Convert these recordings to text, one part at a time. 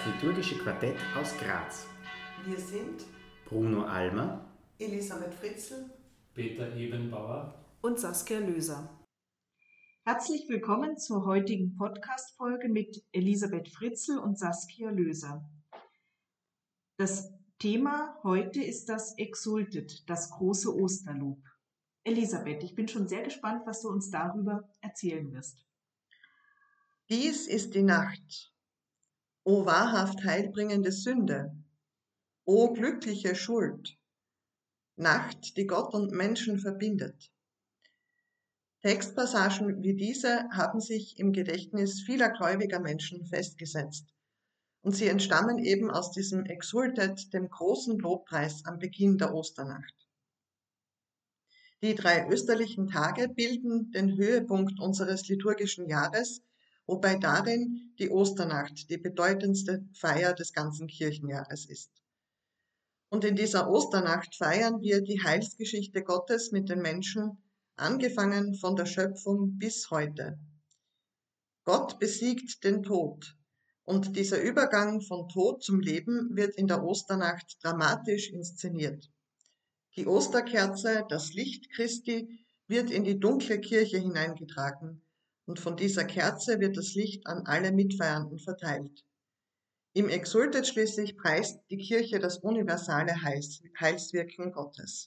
liturgische Quartett aus Graz. Wir sind Bruno Almer, Elisabeth Fritzl, Peter Ebenbauer und Saskia Löser. Herzlich willkommen zur heutigen Podcast-Folge mit Elisabeth Fritzl und Saskia Löser. Das Thema heute ist das Exsultet, das große Osterlob. Elisabeth, ich bin schon sehr gespannt, was du uns darüber erzählen wirst. Dies ist die Nacht. O wahrhaft heilbringende Sünde, o glückliche Schuld, Nacht, die Gott und Menschen verbindet. Textpassagen wie diese haben sich im Gedächtnis vieler gläubiger Menschen festgesetzt und sie entstammen eben aus diesem Exsultet, dem großen Lobpreis am Beginn der Osternacht. Die 3 österlichen Tage bilden den Höhepunkt unseres liturgischen Jahres, wobei darin die Osternacht die bedeutendste Feier des ganzen Kirchenjahres ist. Und in dieser Osternacht feiern wir die Heilsgeschichte Gottes mit den Menschen, angefangen von der Schöpfung bis heute. Gott besiegt den Tod, und dieser Übergang von Tod zum Leben wird in der Osternacht dramatisch inszeniert. Die Osterkerze, das Licht Christi, wird in die dunkle Kirche hineingetragen, und von dieser Kerze wird das Licht an alle Mitfeiernden verteilt. Im Exsultet schließlich preist die Kirche das universale Heilswirken Gottes.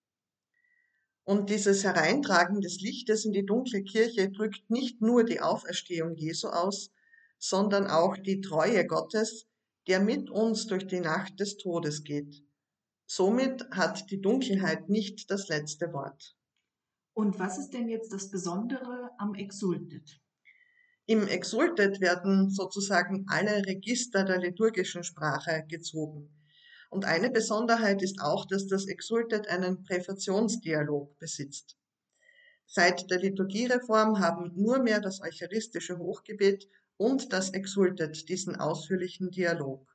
Und dieses Hereintragen des Lichtes in die dunkle Kirche drückt nicht nur die Auferstehung Jesu aus, sondern auch die Treue Gottes, der mit uns durch die Nacht des Todes geht. Somit hat die Dunkelheit nicht das letzte Wort. Und was ist denn jetzt das Besondere am Exsultet? Im Exsultet werden sozusagen alle Register der liturgischen Sprache gezogen. Und eine Besonderheit ist auch, dass das Exsultet einen Präfationsdialog besitzt. Seit der Liturgiereform haben nur mehr das eucharistische Hochgebet und das Exsultet diesen ausführlichen Dialog.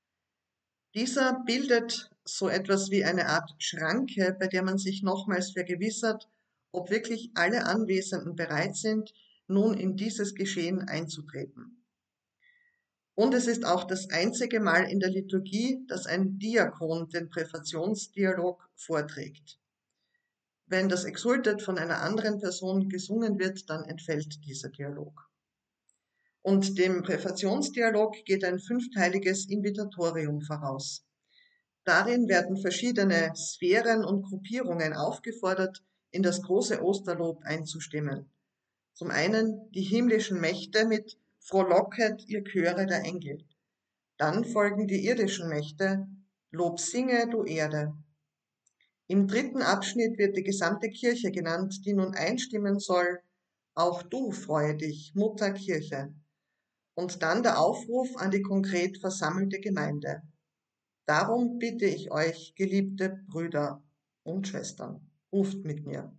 Dieser bildet so etwas wie eine Art Schranke, bei der man sich nochmals vergewissert, ob wirklich alle Anwesenden bereit sind, nun in dieses Geschehen einzutreten. Und es ist auch das einzige Mal in der Liturgie, dass ein Diakon den Präfationsdialog vorträgt. Wenn das Exsultet von einer anderen Person gesungen wird, dann entfällt dieser Dialog. Und dem Präfationsdialog geht ein 5-teiliges Invitatorium voraus. Darin werden verschiedene Sphären und Gruppierungen aufgefordert, in das große Osterlob einzustimmen. Zum einen die himmlischen Mächte mit Frohlocket, ihr Chöre der Engel. Dann folgen die irdischen Mächte, Lob singe, du Erde. Im 3. Abschnitt wird die gesamte Kirche genannt, die nun einstimmen soll, auch du freue dich, Mutter Kirche. Und dann der Aufruf an die konkret versammelte Gemeinde. Darum bitte ich euch, geliebte Brüder und Schwestern, ruft mit mir.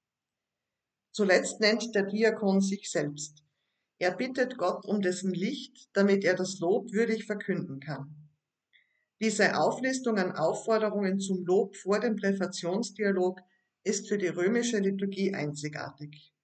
Zuletzt nennt der Diakon sich selbst. Er bittet Gott um dessen Licht, damit er das Lob würdig verkünden kann. Diese Auflistung an Aufforderungen zum Lob vor dem Präfationsdialog ist für die römische Liturgie einzigartig.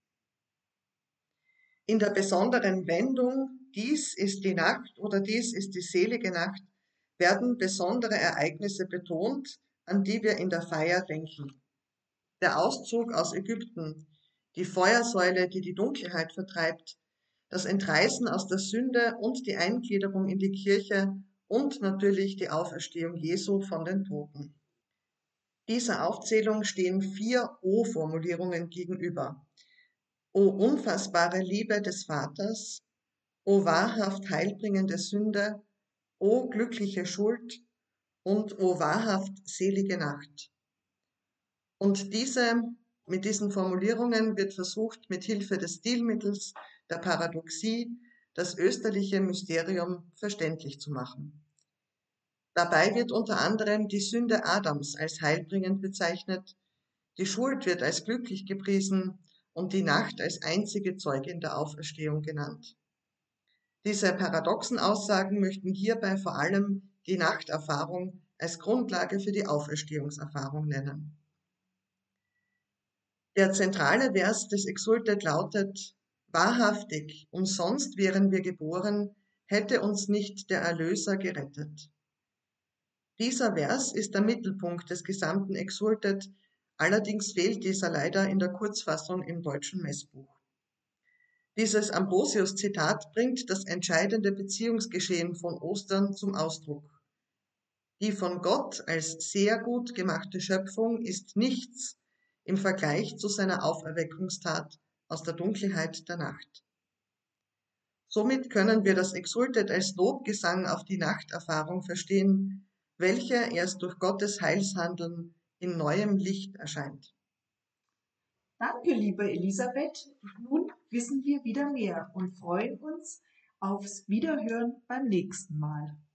In der besonderen Wendung dies ist die Nacht oder dies ist die selige Nacht werden besondere Ereignisse betont, an die wir in der Feier denken. Der Auszug aus Ägypten, die Feuersäule, die die Dunkelheit vertreibt, das Entreißen aus der Sünde und die Eingliederung in die Kirche und natürlich die Auferstehung Jesu von den Toten. Dieser Aufzählung stehen 4 O-Formulierungen gegenüber. O unfassbare Liebe des Vaters, o wahrhaft heilbringende Sünde, o glückliche Schuld und o wahrhaft selige Nacht. Und mit diesen Formulierungen wird versucht, mit Hilfe des Stilmittels, der Paradoxie, das österliche Mysterium verständlich zu machen. Dabei wird unter anderem die Sünde Adams als heilbringend bezeichnet, die Schuld wird als glücklich gepriesen und die Nacht als einzige Zeugin der Auferstehung genannt. Diese paradoxen Aussagen möchten hierbei vor allem die Nachterfahrung als Grundlage für die Auferstehungserfahrung nennen. Der zentrale Vers des Exsultet lautet: Wahrhaftig, umsonst wären wir geboren, hätte uns nicht der Erlöser gerettet. Dieser Vers ist der Mittelpunkt des gesamten Exsultet, allerdings fehlt dieser leider in der Kurzfassung im deutschen Messbuch. Dieses Ambrosius-Zitat bringt das entscheidende Beziehungsgeschehen von Ostern zum Ausdruck. Die von Gott als sehr gut gemachte Schöpfung ist nichts im Vergleich zu seiner Auferweckungstat aus der Dunkelheit der Nacht. Somit können wir das Exsultet als Lobgesang auf die Nachterfahrung verstehen, welche erst durch Gottes Heilshandeln in neuem Licht erscheint. Danke, liebe Elisabeth. Nun wissen wir wieder mehr und freuen uns aufs Wiederhören beim nächsten Mal.